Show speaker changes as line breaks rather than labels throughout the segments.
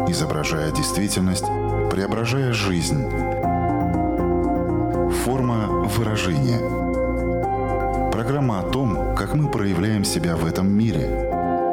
изображая действительность, преображая жизнь. Форма выражения. Программа о том, как мы проявляем себя в этом мире.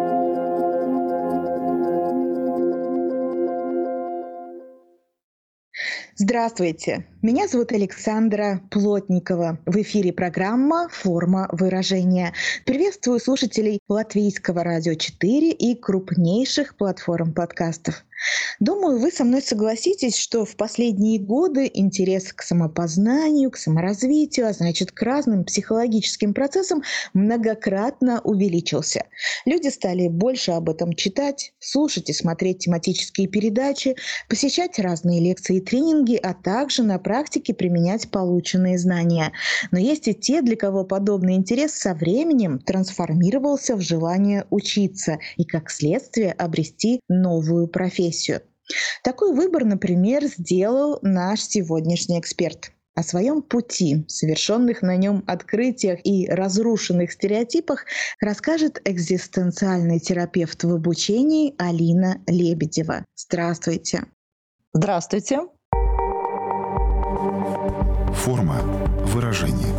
Здравствуйте, меня зовут Александра Плотникова. В эфире программа «Форма выражения». Приветствую слушателей Латвийского радио 4 и крупнейших платформ подкастов. Думаю, вы со мной согласитесь, что в последние годы интерес к самопознанию, к саморазвитию, а значит, к разным психологическим процессам многократно увеличился. Люди стали больше об этом читать, слушать и смотреть тематические передачи, посещать разные лекции и тренинги, а также на практике применять полученные знания. Но есть и те, для кого подобный интерес со временем трансформировался в желание учиться и, как следствие, обрести новую профессию. Такой выбор, например, сделал наш сегодняшний эксперт. О своем пути, совершенных на нем открытиях и разрушенных стереотипах расскажет экзистенциальный терапевт в обучении Алина Лебедева. Здравствуйте.
Здравствуйте.
Форма выражения.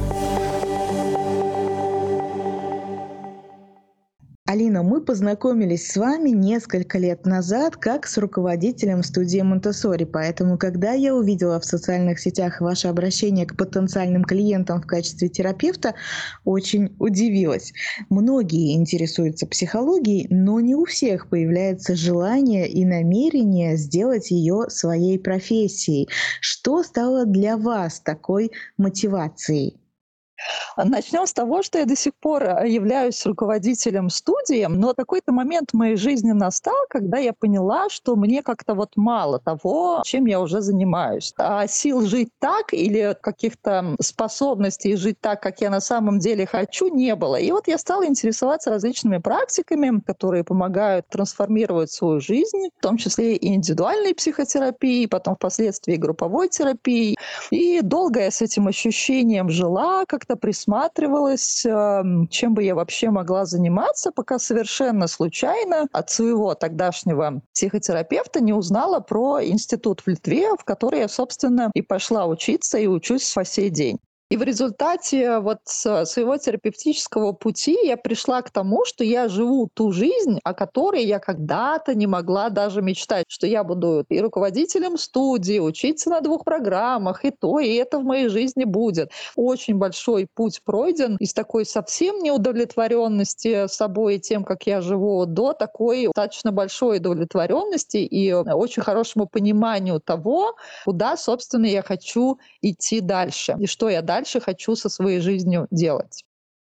Алина, мы познакомились с вами несколько лет назад как с руководителем студии Монтессори, поэтому, когда я увидела в социальных сетях ваше обращение к потенциальным клиентам в качестве терапевта, очень удивилась. Многие интересуются психологией, но не у всех появляется желание и намерение сделать ее своей профессией. Что стало для вас такой мотивацией?
Начнем с того, что я до сих пор являюсь руководителем студии, но какой-то момент в моей жизни настал, когда я поняла, что мне как-то мало того, чем я уже занимаюсь. А сил жить так или каких-то способностей жить так, как я на самом деле хочу, не было. И я стала интересоваться различными практиками, которые помогают трансформировать свою жизнь, в том числе и индивидуальной психотерапией, потом впоследствии групповой терапией. И долго я с этим ощущением жила, как-то присматривалась, чем бы я вообще могла заниматься, пока совершенно случайно от своего тогдашнего психотерапевта не узнала про институт в Литве, в который я, собственно, и пошла учиться и учусь по сей день. И в результате своего терапевтического пути я пришла к тому, что я живу ту жизнь, о которой я когда-то не могла даже мечтать, что я буду и руководителем студии, учиться на 2 программах, и это в моей жизни будет. Очень большой путь пройден из такой совсем неудовлетворенности собой и тем, как я живу, до такой достаточно большой удовлетворенности и очень хорошему пониманию того, куда, собственно, я хочу идти дальше, и что я дальше хочу со своей жизнью делать.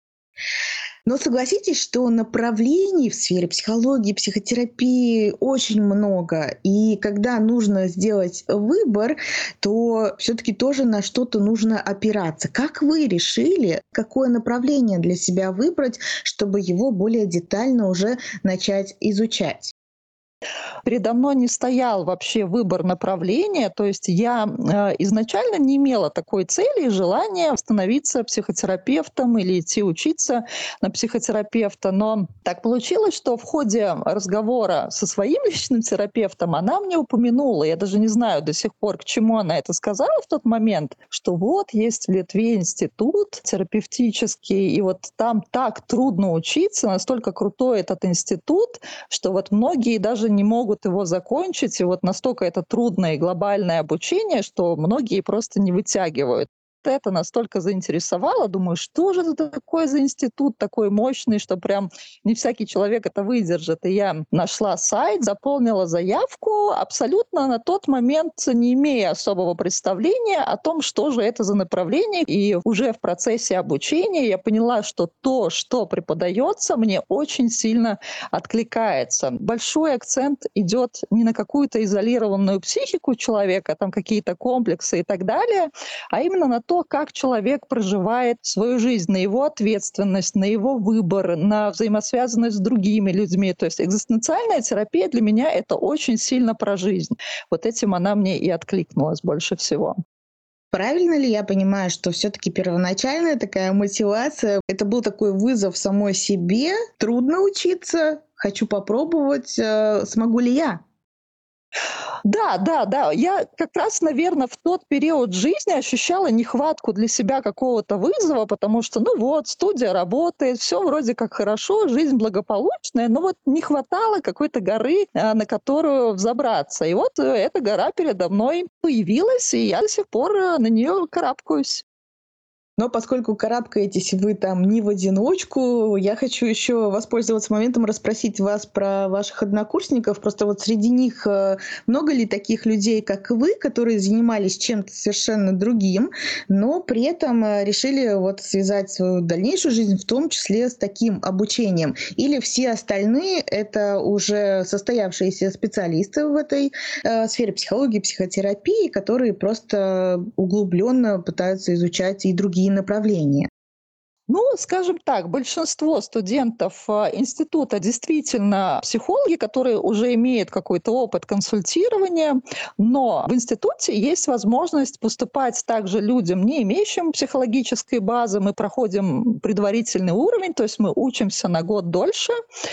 Но согласитесь, что направлений в сфере психологии, психотерапии очень много. И когда нужно сделать выбор, то все-таки тоже на что-то нужно опираться. Как вы решили, какое направление для себя выбрать, чтобы его более детально уже начать изучать?
Передо мной не стоял вообще выбор направления, то есть я изначально не имела такой цели и желания становиться психотерапевтом или идти учиться на психотерапевта, но так получилось, что в ходе разговора со своим личным терапевтом она мне упомянула, я даже не знаю до сих пор, к чему она это сказала в тот момент, что есть в Литве институт терапевтический, и там так трудно учиться, настолько крутой этот институт, что многие даже не могут его закончить, и настолько это трудное и глобальное обучение, что многие просто не вытягивают. Это настолько заинтересовало, думаю, что же это такое за институт такой мощный, что прям не всякий человек это выдержит. И я нашла сайт, заполнила заявку, абсолютно на тот момент не имея особого представления о том, что же это за направление. И уже в процессе обучения я поняла, что то, что преподается, мне очень сильно откликается. Большой акцент идет не на какую-то изолированную психику человека, там какие-то комплексы и так далее, а именно на то, как человек проживает свою жизнь, на его ответственность, на его выбор, на взаимосвязанность с другими людьми. То есть экзистенциальная терапия для меня — это очень сильно про жизнь. Этим она мне и откликнулась больше всего.
Правильно ли я понимаю, что все-таки первоначальная такая мотивация — это был такой вызов самой себе, трудно учиться, хочу попробовать, смогу ли я?
Да, да, да. Я как раз, наверное, в тот период жизни ощущала нехватку для себя какого-то вызова, потому что, ну вот, студия работает, все вроде как хорошо, жизнь благополучная, но вот не хватало какой-то горы, на которую взобраться. И вот эта гора передо мной появилась, и я до сих пор на нее карабкаюсь.
Но поскольку карабкаетесь вы там не в одиночку, я хочу еще воспользоваться моментом расспросить вас про ваших однокурсников. Просто вот среди них много ли таких людей, как вы, которые занимались чем-то совершенно другим, но при этом решили вот связать свою дальнейшую жизнь в том числе с таким обучением? Или все остальные — это уже состоявшиеся специалисты в этой сфере психологии, психотерапии, которые просто углубленно пытаются изучать и другие направления?
Ну, скажем так, большинство студентов института действительно психологи, которые уже имеют какой-то опыт консультирования, но в институте есть возможность поступать также людям, не имеющим психологической базы. Мы проходим предварительный уровень, то есть мы учимся на год дольше.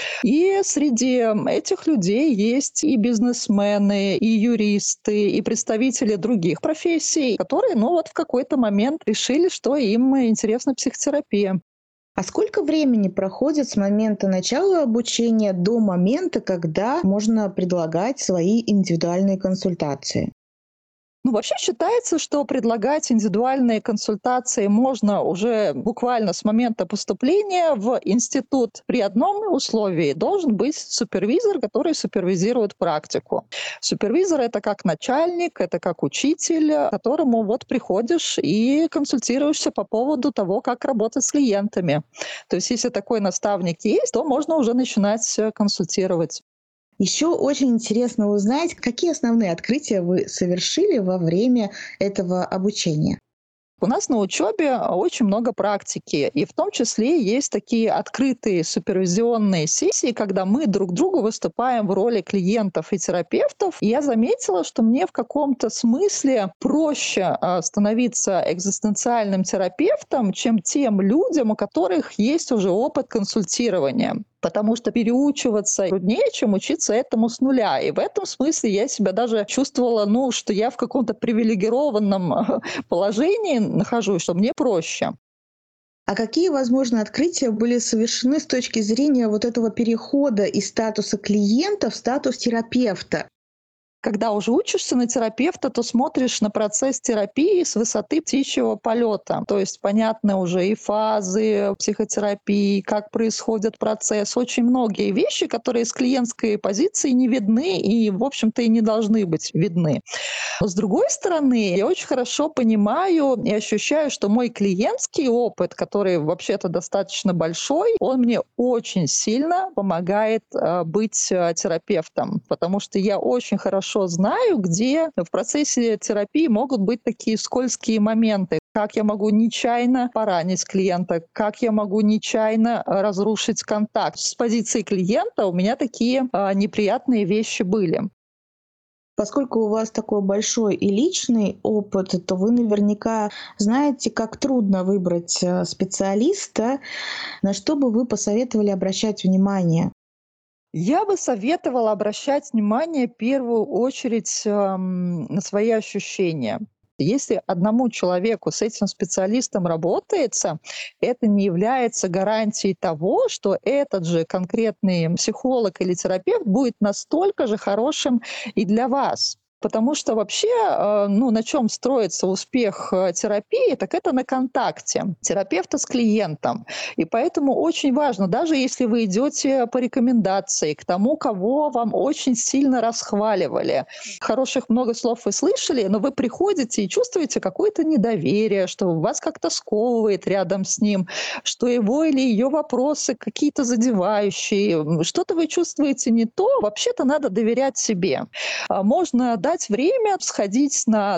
И среди этих людей есть и бизнесмены, и юристы, и представители других профессий, которые, ну вот в какой-то момент решили, что им интересна психотерапия.
А сколько времени проходит с момента начала обучения до момента, когда можно предлагать свои индивидуальные консультации?
Ну, вообще считается, что предлагать индивидуальные консультации можно уже буквально с момента поступления в институт. При одном условии: должен быть супервизор, который супервизирует практику. Супервизор — это как начальник, это как учитель, к которому вот приходишь и консультируешься по поводу того, как работать с клиентами. То есть если такой наставник есть, то можно уже начинать консультировать.
Еще очень интересно узнать, какие основные открытия вы совершили во время этого обучения.
У нас на учебе очень много практики, и в том числе есть такие открытые супервизионные сессии, когда мы друг другу выступаем в роли клиентов и терапевтов. И я заметила, что мне в каком-то смысле проще становиться экзистенциальным терапевтом, чем тем людям, у которых есть уже опыт консультирования. Потому что переучиваться труднее, чем учиться этому с нуля. И в этом смысле я себя даже чувствовала, ну, что я в каком-то привилегированном положении нахожусь, что мне проще.
А какие, возможно, открытия были совершены с точки зрения вот этого перехода из статуса клиента в статус терапевта?
Когда уже учишься на терапевта, то смотришь на процесс терапии с высоты птичьего полета. То есть понятны уже и фазы психотерапии, как происходит процесс. Очень многие вещи, которые с клиентской позиции не видны и, в общем-то, и не должны быть видны. Но с другой стороны, я очень хорошо понимаю и ощущаю, что мой клиентский опыт, который вообще-то достаточно большой, он мне очень сильно помогает быть терапевтом, потому что я очень хорошо знаю, где в процессе терапии могут быть такие скользкие моменты. Как я могу нечаянно поранить клиента, как я могу нечаянно разрушить контакт. С позиции клиента у меня такие неприятные вещи были.
Поскольку у вас такой большой и личный опыт, то вы наверняка знаете, как трудно выбрать специалиста. На что бы вы посоветовали обращать внимание?
Я бы советовала обращать внимание в первую очередь на свои ощущения. Если одному человеку с этим специалистом работается, это не является гарантией того, что этот же конкретный психолог или терапевт будет настолько же хорошим и для вас. Потому что вообще, ну, на чем строится успех терапии, так это на контакте терапевта с клиентом. И поэтому очень важно, даже если вы идете по рекомендации к тому, кого вам очень сильно расхваливали, хороших много слов вы слышали, но вы приходите и чувствуете какое-то недоверие, что вас как-то сковывает рядом с ним, что его или ее вопросы какие-то задевающие, что-то вы чувствуете не то, вообще-то надо доверять себе. Можно дать время, сходить на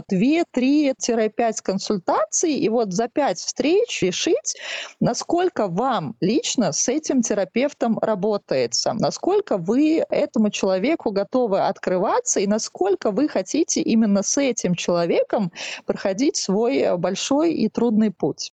2-3-5 консультаций и вот за 5 встреч решить, насколько вам лично с этим терапевтом работается, насколько вы этому человеку готовы открываться и насколько вы хотите именно с этим человеком проходить свой большой и трудный путь.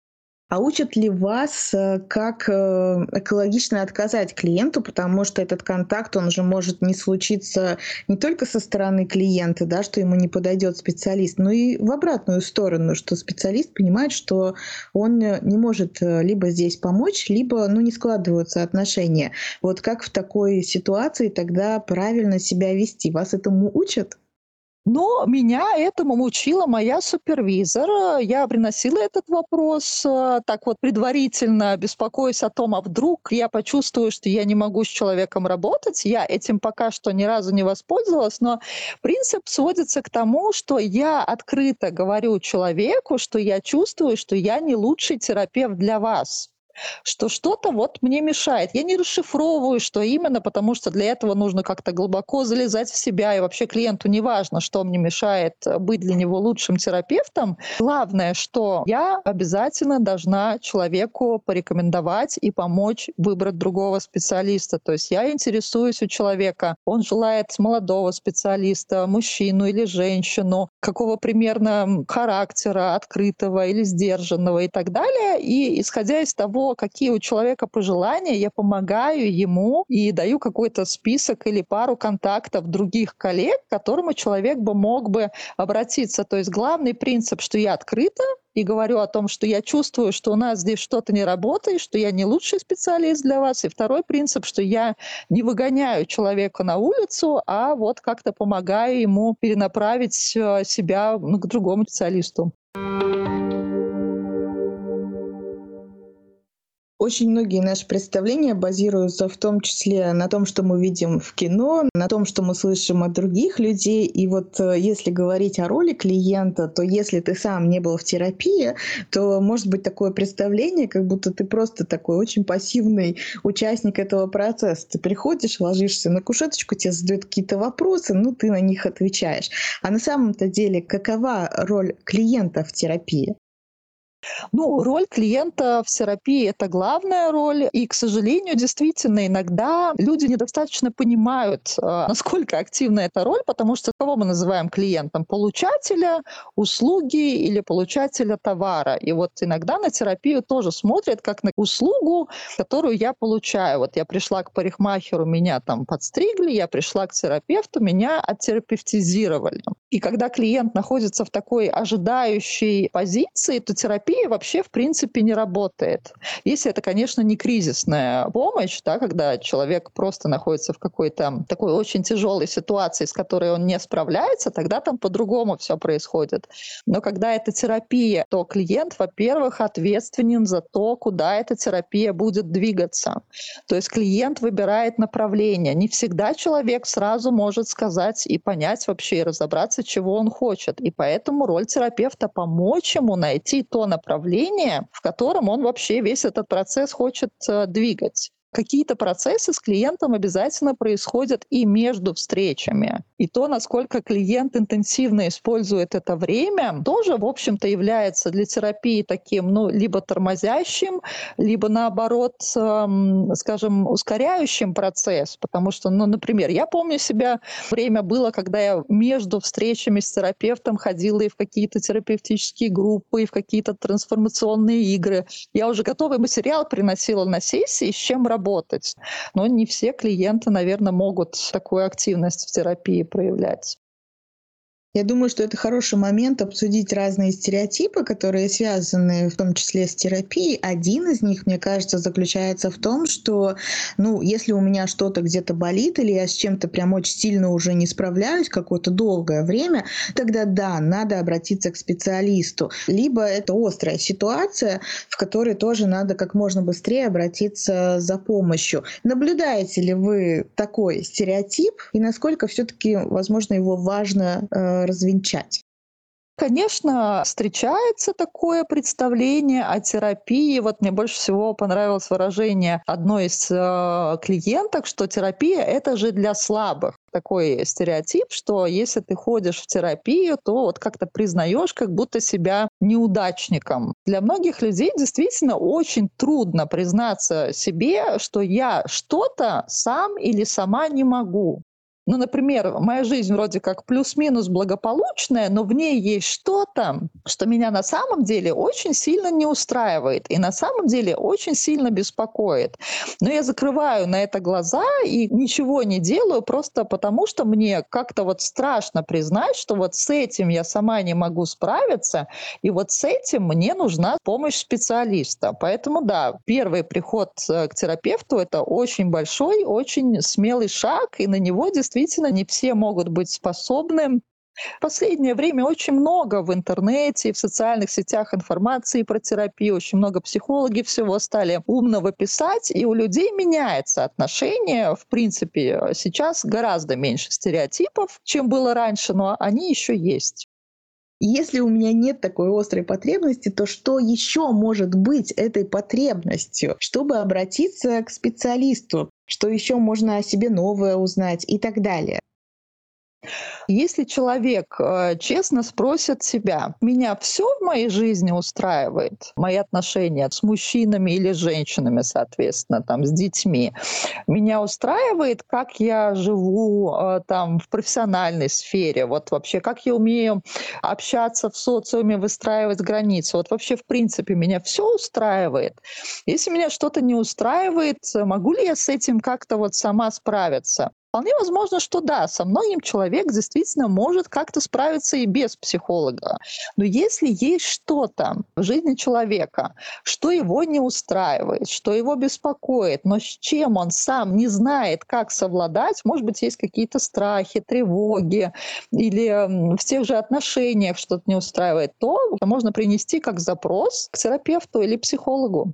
А учат ли вас, как экологично отказать клиенту, потому что этот контакт, он же может не случиться не только со стороны клиента, да, что ему не подойдет специалист, но и в обратную сторону, что специалист понимает, что он не может либо здесь помочь, либо, не складываются отношения. Вот как в такой ситуации тогда правильно себя вести? Вас этому учат?
Но меня этому учила моя супервизор. Я приносила этот вопрос так вот предварительно, беспокоясь о том, а вдруг я почувствую, что я не могу с человеком работать. Я этим пока что ни разу не воспользовалась, но принцип сводится к тому, что я открыто говорю человеку, что я чувствую, что я не лучший терапевт для вас, что что-то вот мне мешает. Я не расшифровываю, что именно, потому что для этого нужно как-то глубоко залезать в себя, и вообще клиенту не важно, что мне мешает быть для него лучшим терапевтом. Главное, что я обязательно должна человеку порекомендовать и помочь выбрать другого специалиста. То есть я интересуюсь у человека, он желает молодого специалиста, мужчину или женщину, какого примерно характера, открытого или сдержанного и так далее. И исходя из того, какие у человека пожелания, я помогаю ему и даю какой-то список или пару контактов других коллег, к которым человек мог бы обратиться. То есть главный принцип, что я открыта и говорю о том, что я чувствую, что у нас здесь что-то не работает, что я не лучший специалист для вас. И второй принцип, что я не выгоняю человека на улицу, а вот как-то помогаю ему перенаправить себя к другому специалисту.
Очень многие наши представления базируются в том числе на том, что мы видим в кино, на том, что мы слышим от других людей. И вот если говорить о роли клиента, то если ты сам не был в терапии, то может быть такое представление, как будто ты просто такой очень пассивный участник этого процесса. Ты приходишь, ложишься на кушеточку, тебе задают какие-то вопросы, ты на них отвечаешь. А на самом-то деле какова роль клиента в терапии?
Роль клиента в терапии — это главная роль. И, к сожалению, действительно, иногда люди недостаточно понимают, насколько активна эта роль, потому что кого мы называем клиентом? Получателя услуги или получателя товара. И вот иногда на терапию тоже смотрят как на услугу, которую я получаю. Вот я пришла к парикмахеру, меня там подстригли, я пришла к терапевту, меня оттерапевтизировали. И когда клиент находится в такой ожидающей позиции, то терапия вообще в принципе не работает. Если это, конечно, не кризисная помощь, да, когда человек просто находится в какой-то такой очень тяжелой ситуации, с которой он не справляется, тогда там по-другому все происходит. Но когда это терапия, то клиент, во-первых, ответственен за то, куда эта терапия будет двигаться. То есть клиент выбирает направление. Не всегда человек сразу может сказать и понять вообще, и разобраться, чего он хочет. И поэтому роль терапевта — помочь ему найти то направление, в котором он вообще весь этот процесс хочет двигать. Какие-то процессы с клиентом обязательно происходят и между встречами. И то, насколько клиент интенсивно использует это время, тоже, в общем-то, является для терапии таким, либо тормозящим, либо, наоборот, скажем, ускоряющим процесс. Потому что, например, я помню себя, время было, когда я между встречами с терапевтом ходила и в какие-то терапевтические группы, и в какие-то трансформационные игры. Я уже готовый материал приносила на сессии, с чем работать. Но не все клиенты, наверное, могут такую активность в терапии проявлять.
Я думаю, что это хороший момент обсудить разные стереотипы, которые связаны в том числе с терапией. Один из них, мне кажется, заключается в том, что, если у меня что-то где-то болит, или я с чем-то прям очень сильно уже не справляюсь какое-то долгое время, тогда да, надо обратиться к специалисту. Либо это острая ситуация, в которой тоже надо как можно быстрее обратиться за помощью. Наблюдаете ли вы такой стереотип, и насколько все-таки, возможно, его важно развенчать?
Конечно, встречается такое представление о терапии. Вот мне больше всего понравилось выражение одной из клиенток, что терапия — это же для слабых. Такой стереотип, что если ты ходишь в терапию, то вот как-то признаешь как будто себя неудачником. Для многих людей действительно очень трудно признаться себе, что я что-то сам или сама не могу. Ну, например, моя жизнь вроде как плюс-минус благополучная, но в ней есть что-то, что меня на самом деле очень сильно не устраивает и на самом деле очень сильно беспокоит. Но я закрываю на это глаза и ничего не делаю просто потому, что мне как-то вот страшно признать, что вот с этим я сама не могу справиться, и вот с этим мне нужна помощь специалиста. Поэтому да, первый приход к терапевту — это очень большой, очень смелый шаг, и на него действительно не все могут быть способны. В последнее время очень много в интернете и в социальных сетях информации про терапию, очень много психологи всего стали умного писать, и у людей меняется отношение. В принципе, сейчас гораздо меньше стереотипов, чем было раньше, но они еще есть.
Если у меня нет такой острой потребности, то что еще может быть этой потребностью, чтобы обратиться к специалисту? Что еще можно о себе новое узнать и так далее?
Если человек честно спросит себя, меня все в моей жизни устраивает, мои отношения с мужчинами или женщинами, соответственно, там, с детьми, меня устраивает, как я живу там в профессиональной сфере, вот вообще, как я умею общаться в социуме, выстраивать границы, вот вообще, в принципе, меня все устраивает. Если меня что-то не устраивает, могу ли я с этим как-то вот сама справиться? Вполне возможно, что да, со многим человек действительно может как-то справиться и без психолога. Но если есть что-то в жизни человека, что его не устраивает, что его беспокоит, но с чем он сам не знает, как совладать, может быть, есть какие-то страхи, тревоги или в тех же отношениях что-то не устраивает, то можно принести как запрос к терапевту или психологу.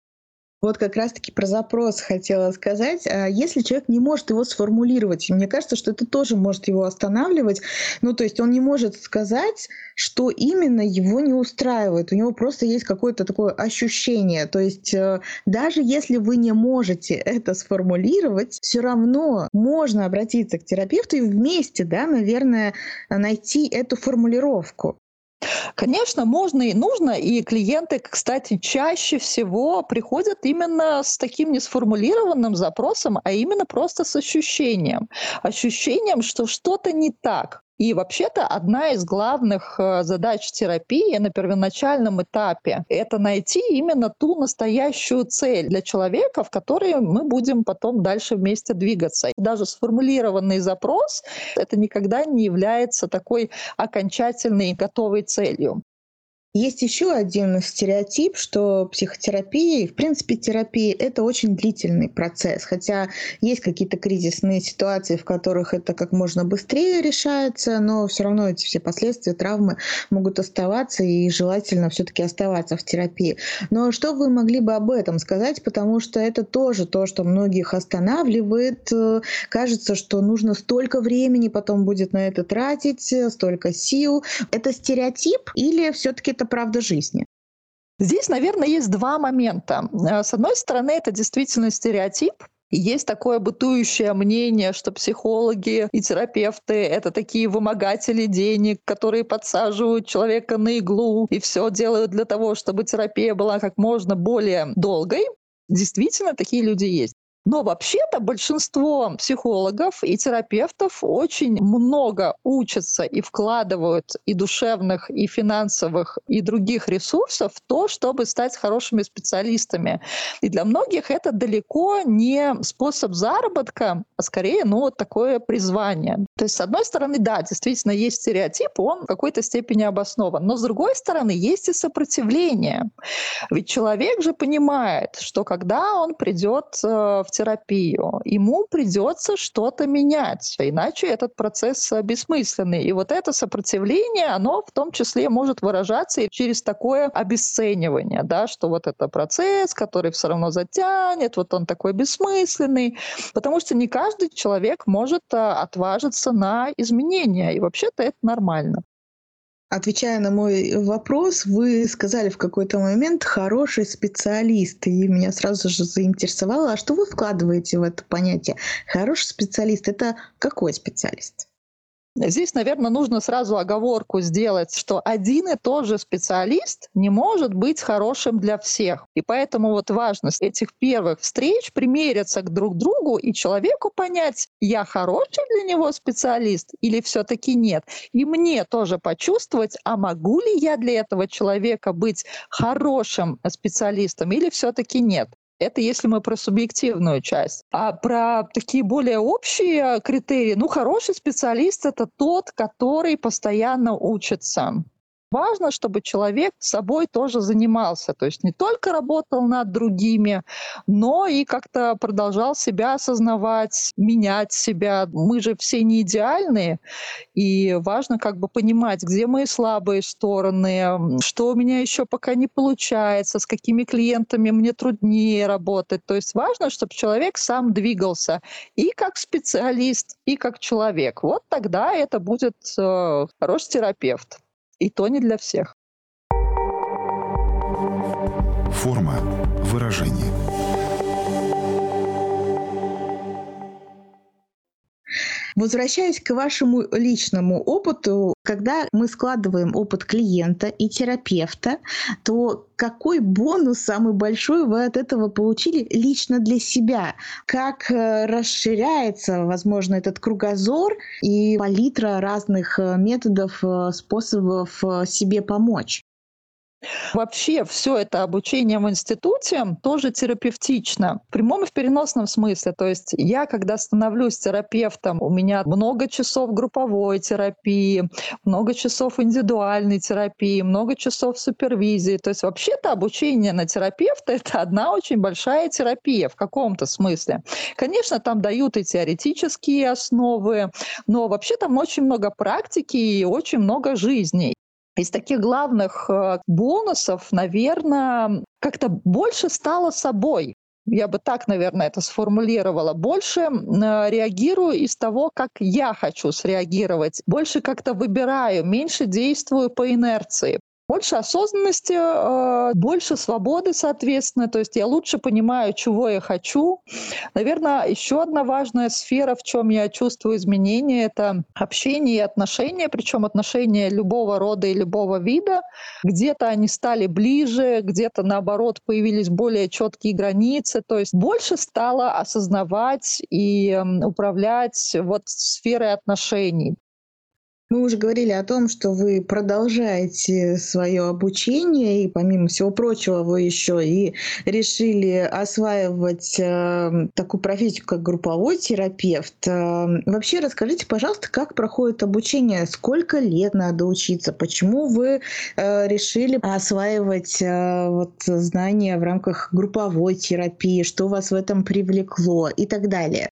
Вот как раз-таки про запрос хотела сказать. Если человек не может его сформулировать, и мне кажется, что это тоже может его останавливать. Ну, то есть он не может сказать, что именно его не устраивает. У него просто есть какое-то такое ощущение. То есть даже если вы не можете это сформулировать, все равно можно обратиться к терапевту и вместе, да, наверное, найти эту формулировку.
Конечно, можно и нужно, и клиенты, кстати, чаще всего приходят именно с таким несформулированным запросом, а именно просто с ощущением. Ощущением, что что-то не так. И вообще-то одна из главных задач терапии на первоначальном этапе — это найти именно ту настоящую цель для человека, в которой мы будем потом дальше вместе двигаться. Даже сформулированный запрос — это никогда не является такой окончательной готовой целью.
Есть еще один стереотип, что психотерапия и, в принципе, терапия — это очень длительный процесс. Хотя есть какие-то кризисные ситуации, в которых это как можно быстрее решается, но все равно эти все последствия, травмы могут оставаться, и желательно все-таки оставаться в терапии. Но что вы могли бы об этом сказать? Потому что это тоже то, что многих останавливает. Кажется, что нужно столько времени потом будет на это тратить, столько сил. Это стереотип или все-таки это правда жизни?
Здесь, наверное, есть два момента. С одной стороны, это действительно стереотип. И есть такое бытующее мнение, что психологи и терапевты — это такие вымогатели денег, которые подсаживают человека на иглу и все делают для того, чтобы терапия была как можно более долгой. Действительно, такие люди есть. Но вообще-то большинство психологов и терапевтов очень много учатся и вкладывают и душевных, и финансовых, и других ресурсов в то, чтобы стать хорошими специалистами. И для многих это далеко не способ заработка, а скорее, вот такое призвание. То есть, с одной стороны, да, действительно есть стереотип, он в какой-то степени обоснован. Но с другой стороны, есть и сопротивление. Ведь человек же понимает, что когда он придет в терапию, ему придется что-то менять, иначе этот процесс бессмысленный. И вот это сопротивление, оно в том числе может выражаться и через такое обесценивание, да, что вот это процесс, который все равно затянет, вот он такой бессмысленный, потому что не каждый человек может отважиться на изменения, и вообще-то это нормально.
Отвечая на мой вопрос, вы сказали в какой-то момент «хороший специалист», и меня сразу же заинтересовало, а что вы вкладываете в это понятие? Хороший специалист — это какой специалист?
Здесь, наверное, нужно сразу оговорку сделать, что один и тот же специалист не может быть хорошим для всех. И поэтому вот важность этих первых встреч примериться к друг другу и человеку понять, я хороший для него специалист или все-таки нет. И мне тоже почувствовать, а могу ли я для этого человека быть хорошим специалистом или все-таки нет. Это если мы про субъективную часть. А про такие более общие критерии, хороший специалист — это тот, который постоянно учится. Важно, чтобы человек собой тоже занимался, то есть не только работал над другими, но и как-то продолжал себя осознавать, менять себя. Мы же все не идеальные, и важно понимать, где мои слабые стороны, что у меня еще пока не получается, с какими клиентами мне труднее работать. То есть важно, чтобы человек сам двигался и как специалист, и как человек. Вот тогда это будет хороший терапевт. И то не для всех.
Форма выражения.
Возвращаясь к вашему личному опыту, когда мы складываем опыт клиента и терапевта, то какой бонус самый большой вы от этого получили лично для себя? Как расширяется, возможно, этот кругозор и палитра разных методов, способов себе помочь?
Вообще все это обучение в институте тоже терапевтично. В прямом и в переносном смысле. То есть я, когда становлюсь терапевтом, у меня много часов групповой терапии, много часов индивидуальной терапии, много часов супервизии. То есть вообще-то обучение на терапевта — это одна очень большая терапия в каком-то смысле. Конечно, там дают и теоретические основы, но вообще там очень много практики и очень много жизни. Из таких главных бонусов, наверное, как-то больше стало собой. Я бы так, наверное, это сформулировала. Больше реагирую из того, как я хочу среагировать. Больше как-то выбираю, меньше действую по инерции. Больше осознанности, больше свободы, соответственно. То есть я лучше понимаю, чего я хочу. Наверное, еще одна важная сфера, в чем я чувствую изменения, это общение и отношения, причем отношения любого рода и любого вида. Где-то они стали ближе, где-то, наоборот, появились более четкие границы. То есть больше стало осознавать и управлять сферой отношений.
Мы уже говорили о том, что вы продолжаете свое обучение, и помимо всего прочего вы еще и решили осваивать такую профессию, как групповой терапевт. Вообще расскажите, пожалуйста, как проходит обучение, сколько лет надо учиться, почему вы решили осваивать знания в рамках групповой терапии, что вас в этом привлекло и так далее.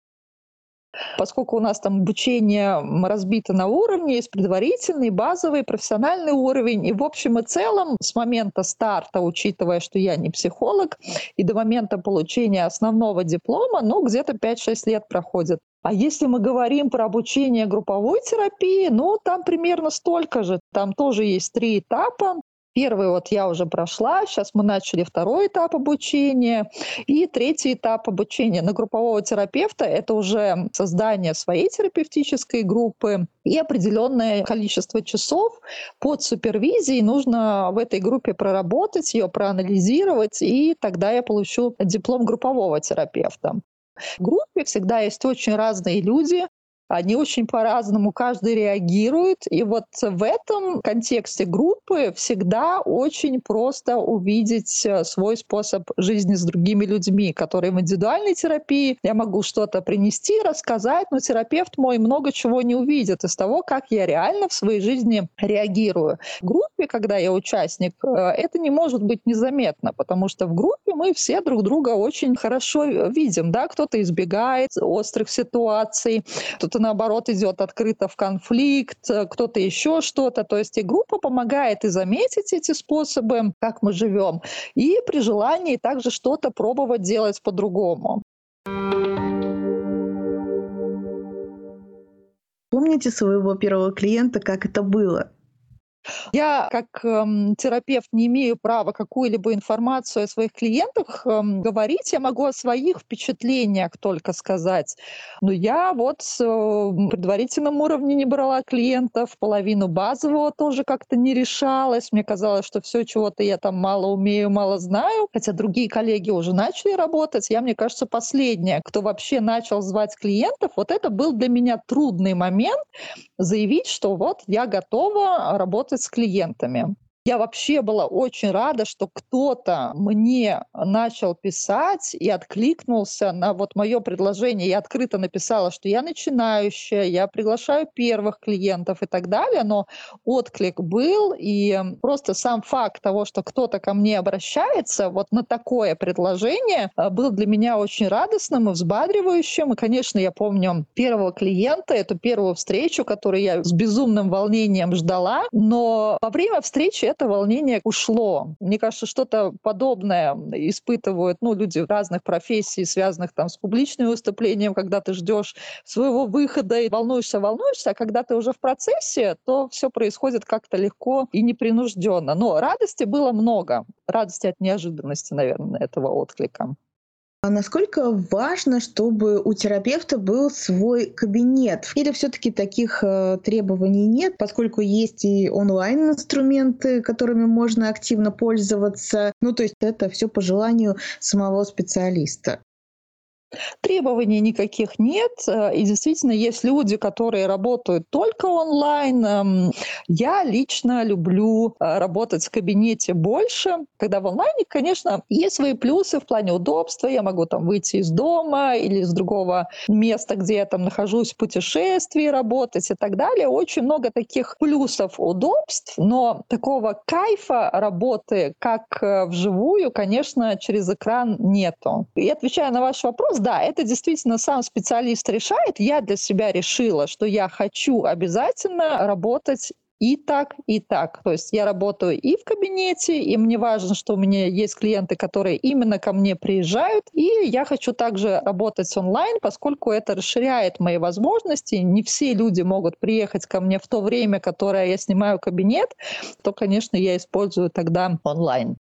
Поскольку у нас там обучение разбито на уровни, есть предварительный, базовый, профессиональный уровень. И в общем и целом с момента старта, учитывая, что я не психолог, и до момента получения основного диплома, где-то 5-6 лет проходит. А если мы говорим про обучение групповой терапии, там примерно столько же. Там тоже есть 3 этапа. Первый я уже прошла, сейчас мы начали второй этап обучения. И третий этап обучения на группового терапевта — это уже создание своей терапевтической группы и определенное количество часов под супервизией нужно в этой группе проработать, ее проанализировать, и тогда я получу диплом группового терапевта. В группе всегда есть очень разные люди, они очень по-разному, каждый реагирует. И в этом контексте группы всегда очень просто увидеть свой способ жизни с другими людьми, которые в индивидуальной терапии. Я могу что-то принести, рассказать, но терапевт мой много чего не увидит из того, как я реально в своей жизни реагирую. В группе, когда я участник, это не может быть незаметно, потому что в группе мы все друг друга очень хорошо видим. Да? Кто-то избегает острых ситуаций, кто-то наоборот идет открыто в конфликт, кто-то еще что-то. То есть и группа помогает и заметить эти способы, как мы живем, и при желании также что-то пробовать делать по-другому.
Помните своего первого клиента, как это было?
Я как терапевт не имею права какую-либо информацию о своих клиентах говорить. Я могу о своих впечатлениях только сказать. Но я вот на предварительном уровне не брала клиентов, половину базового тоже как-то не решалась. Мне казалось, что все чего-то я там мало умею, мало знаю. Хотя другие коллеги уже начали работать. Я, мне кажется, последняя, кто вообще начал звать клиентов. Вот это был для меня трудный момент заявить, что вот я готова работать с клиентами. Я вообще была очень рада, что кто-то мне начал писать и откликнулся на вот мое предложение. Я открыто написала, что я начинающая, я приглашаю первых клиентов и так далее, но отклик был, и просто сам факт того, что кто-то ко мне обращается вот на такое предложение, был для меня очень радостным и взбадривающим. И, конечно, я помню первого клиента, эту первую встречу, которую я с безумным волнением ждала, но во время встречи это волнение ушло. Мне кажется, что-то подобное испытывают люди разных профессий, связанных там с публичным выступлением, когда ты ждешь своего выхода и волнуешься, а когда ты уже в процессе, то все происходит как-то легко и непринужденно. Но радости было много. Радости от неожиданности, наверное, этого отклика.
А насколько важно, чтобы у терапевта был свой кабинет? Или все-таки таких требований нет, поскольку есть и онлайн-инструменты, которыми можно активно пользоваться? То есть это все по желанию самого специалиста.
Требований никаких нет. И действительно есть люди, которые работают только онлайн. Я лично люблю работать в кабинете больше. Когда в онлайне, конечно, есть свои плюсы в плане удобства. Я могу там выйти из дома или из другого места, где я там нахожусь в путешествии, работать и так далее. Очень много таких плюсов, удобств, но такого кайфа работы, как вживую, конечно, через экран нету. И отвечая на ваш вопрос, да, это действительно сам специалист решает. Я для себя решила, что я хочу обязательно работать и так, и так. То есть я работаю и в кабинете, и мне важно, что у меня есть клиенты, которые именно ко мне приезжают, и я хочу также работать онлайн, поскольку это расширяет мои возможности. Не все люди могут приехать ко мне в то время, которое я снимаю кабинет, то, конечно, я использую тогда онлайн.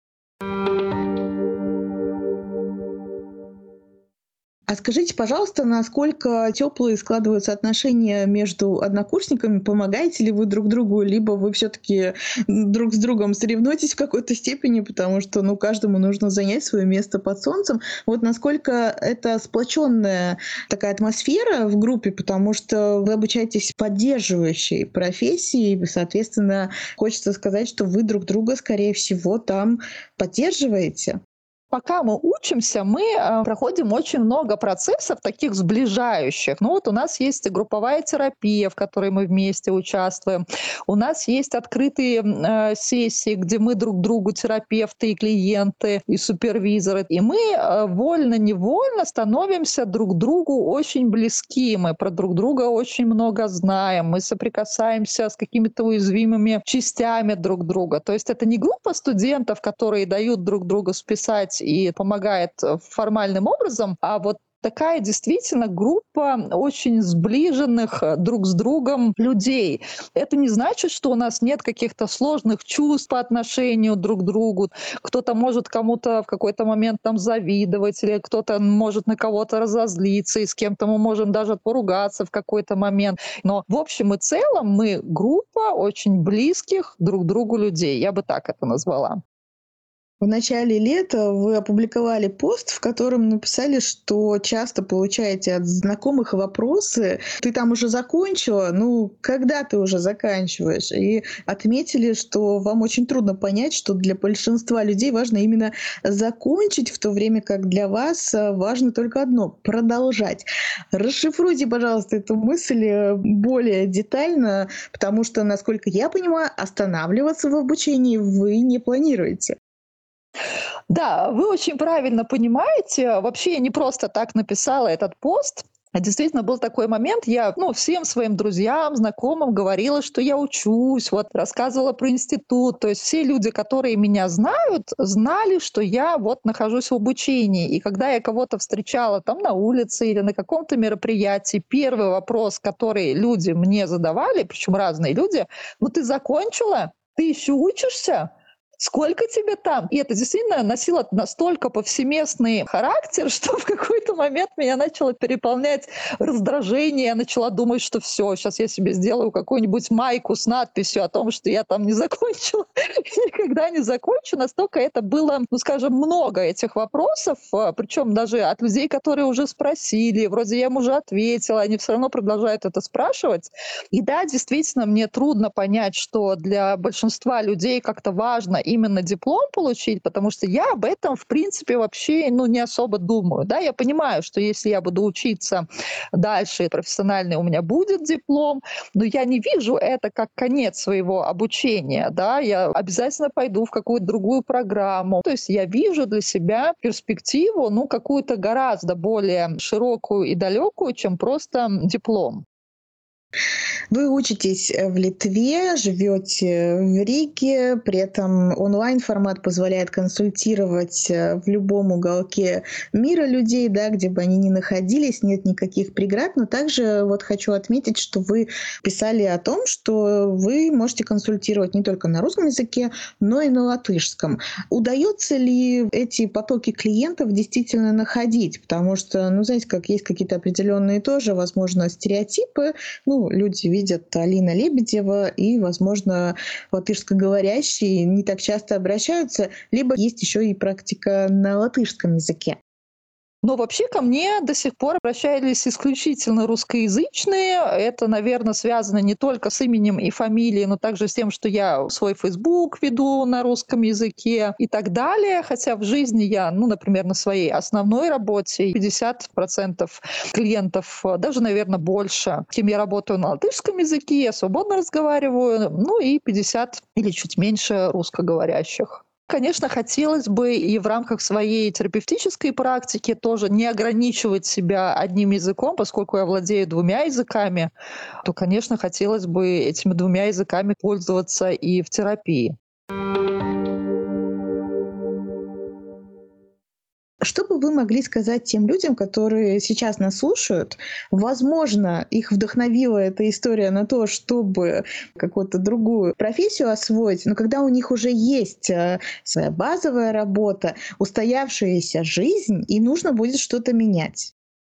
А скажите, пожалуйста, насколько теплые складываются отношения между однокурсниками? Помогаете ли вы друг другу, либо вы все-таки друг с другом соревнуетесь в какой-то степени, потому что каждому нужно занять свое место под солнцем? Вот насколько это сплоченная такая атмосфера в группе, потому что вы обучаетесь поддерживающей профессии, и, соответственно, хочется сказать, что вы друг друга, скорее всего, там поддерживаете.
Пока мы учимся, мы проходим очень много процессов таких сближающих. У нас есть групповая терапия, в которой мы вместе участвуем. У нас есть открытые сессии, где мы друг другу, терапевты и клиенты, и супервизоры. И мы вольно-невольно становимся друг другу очень близки. Мы про друг друга очень много знаем. Мы соприкасаемся с какими-то уязвимыми частями друг друга. То есть это не группа студентов, которые дают друг другу списать и помогает формальным образом, а вот такая действительно группа очень сближенных друг с другом людей. Это не значит, что у нас нет каких-то сложных чувств по отношению друг к другу. Кто-то может кому-то в какой-то момент там завидовать, или кто-то может на кого-то разозлиться, и с кем-то мы можем даже поругаться в какой-то момент. Но в общем и целом мы группа очень близких друг другу людей. Я бы так это назвала.
В начале лета вы опубликовали пост, в котором написали, что часто получаете от знакомых вопросы: «Ты там уже закончила? Когда ты уже заканчиваешь?» И отметили, что вам очень трудно понять, что для большинства людей важно именно закончить, в то время как для вас важно только одно — продолжать. Расшифруйте, пожалуйста, эту мысль более детально, потому что, насколько я понимаю, останавливаться в обучении вы не планируете.
Да, вы очень правильно понимаете. Вообще я не просто так написала этот пост. А действительно был такой момент, я всем своим друзьям, знакомым говорила, что я учусь, рассказывала про институт. То есть все люди, которые меня знают, знали, что я нахожусь в обучении. И когда я кого-то встречала там на улице или на каком-то мероприятии, первый вопрос, который люди мне задавали, причем разные люди: ты закончила? Ты еще учишься? Сколько тебе там? И это действительно носило настолько повсеместный характер, что в какой-то момент меня начало переполнять раздражение. Я начала думать, что все, сейчас я себе сделаю какую-нибудь майку с надписью о том, что я там не закончила, никогда не закончу. Настолько это было, ну, скажем, много этих вопросов, причем даже от людей, которые уже спросили, вроде я им уже ответила, они все равно продолжают это спрашивать. И да, действительно, мне трудно понять, что для большинства людей как-то важно именно диплом получить, потому что я об этом, в принципе, вообще не особо думаю. Да, я понимаю, что если я буду учиться дальше профессионально, у меня будет диплом, но я не вижу это как конец своего обучения. Да, я обязательно пойду в какую-то другую программу. То есть я вижу для себя перспективу, какую-то гораздо более широкую и далекую, чем просто диплом.
Вы учитесь в Литве, живете в Риге, при этом онлайн-формат позволяет консультировать в любом уголке мира людей, да, где бы они ни находились, нет никаких преград. Но также хочу отметить, что вы писали о том, что вы можете консультировать не только на русском языке, но и на латышском. Удается ли эти потоки клиентов действительно находить? Потому что, знаете, как есть какие-то определенные тоже, возможно, стереотипы. Люди видят Алина Лебедева и, возможно, латышскоговорящие не так часто обращаются, либо есть еще и практика на латышском языке.
Но вообще ко мне до сих пор обращались исключительно русскоязычные. Это, наверное, связано не только с именем и фамилией, но также с тем, что я свой Facebook веду на русском языке и так далее. Хотя в жизни я, например, на своей основной работе 50% клиентов, даже, наверное, больше, с кем я работаю на латышском языке, я свободно разговариваю, и 50 или чуть меньше русскоговорящих. Конечно, хотелось бы и в рамках своей терапевтической практики тоже не ограничивать себя одним языком, поскольку я владею 2 языками, то, конечно, хотелось бы этими 2 языками пользоваться и в терапии.
Что бы вы могли сказать тем людям, которые сейчас нас слушают? Возможно, их вдохновила эта история на то, чтобы какую-то другую профессию освоить, но когда у них уже есть своя базовая работа, устоявшаяся жизнь, и нужно будет что-то менять.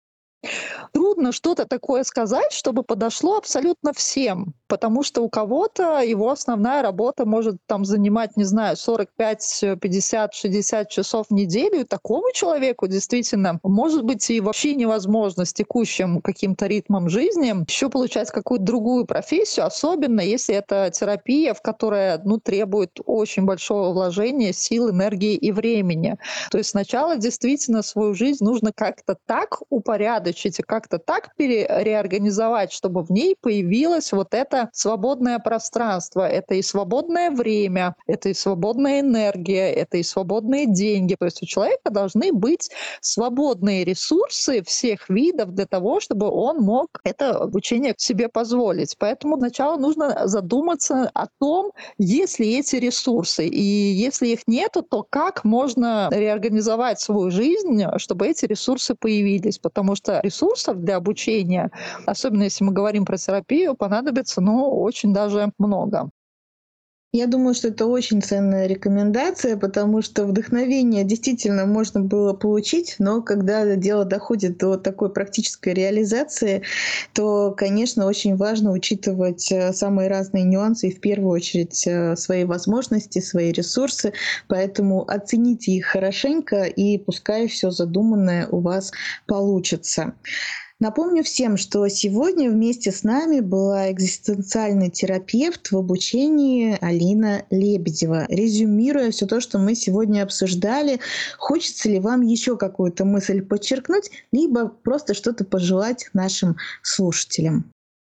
Трудно что-то такое сказать, чтобы подошло абсолютно всем, потому что у кого-то его основная работа может занимать, 45, 50, 60 часов в неделю, и такому человеку действительно может быть и вообще невозможно с текущим каким-то ритмом жизни еще получать какую-то другую профессию, особенно если это терапия, в которой требует очень большого вложения сил, энергии и времени. То есть сначала действительно свою жизнь нужно как-то так упорядочить и как-то так реорганизовать, чтобы в ней появилось это свободное пространство. Это и свободное время, это и свободная энергия, это и свободные деньги. То есть у человека должны быть свободные ресурсы всех видов для того, чтобы он мог это обучение себе позволить. Поэтому сначала нужно задуматься о том, есть ли эти ресурсы. И если их нету, то как можно реорганизовать свою жизнь, чтобы эти ресурсы появились. Потому что ресурсов для обучения, особенно если мы говорим про терапию, понадобится очень даже много.
Я думаю, что это очень ценная рекомендация, потому что вдохновение действительно можно было получить, но когда дело доходит до такой практической реализации, то, конечно, очень важно учитывать самые разные нюансы и в первую очередь свои возможности, свои ресурсы, поэтому оцените их хорошенько и пускай все задуманное у вас получится. Напомню всем, что сегодня вместе с нами была экзистенциальный терапевт в обучении Алина Лебедева. Резюмируя все то, что мы сегодня обсуждали, хочется ли вам еще какую-то мысль подчеркнуть, либо просто что-то пожелать нашим слушателям?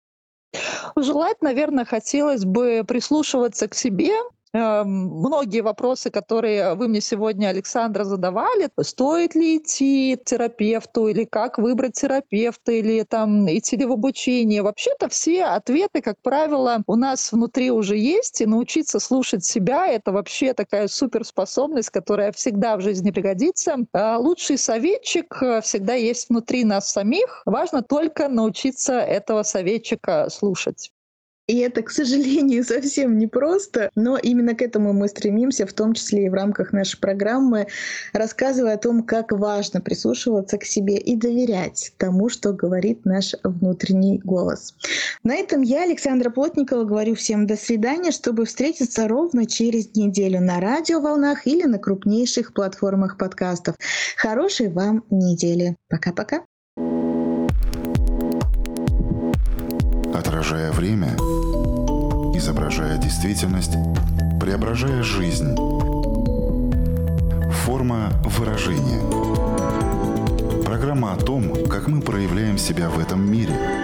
Желать, наверное, хотелось бы прислушиваться к себе. Многие вопросы, которые вы мне сегодня, Александра, задавали, стоит ли идти к терапевту, или как выбрать терапевта, или идти ли в обучение. Вообще-то все ответы, как правило, у нас внутри уже есть, и научиться слушать себя — это вообще такая суперспособность, которая всегда в жизни пригодится. Лучший советчик всегда есть внутри нас самих. Важно только научиться этого советчика слушать.
И это, к сожалению, совсем непросто, но именно к этому мы стремимся, в том числе и в рамках нашей программы, рассказывая о том, как важно прислушиваться к себе и доверять тому, что говорит наш внутренний голос. На этом я, Александра Плотникова, говорю всем до свидания, чтобы встретиться ровно через неделю на радиоволнах или на крупнейших платформах подкастов. Хорошей вам недели. Пока-пока.
Отражая время, изображая действительность, преображая жизнь. Форма выражения. Программа о том, как мы проявляем себя в этом мире –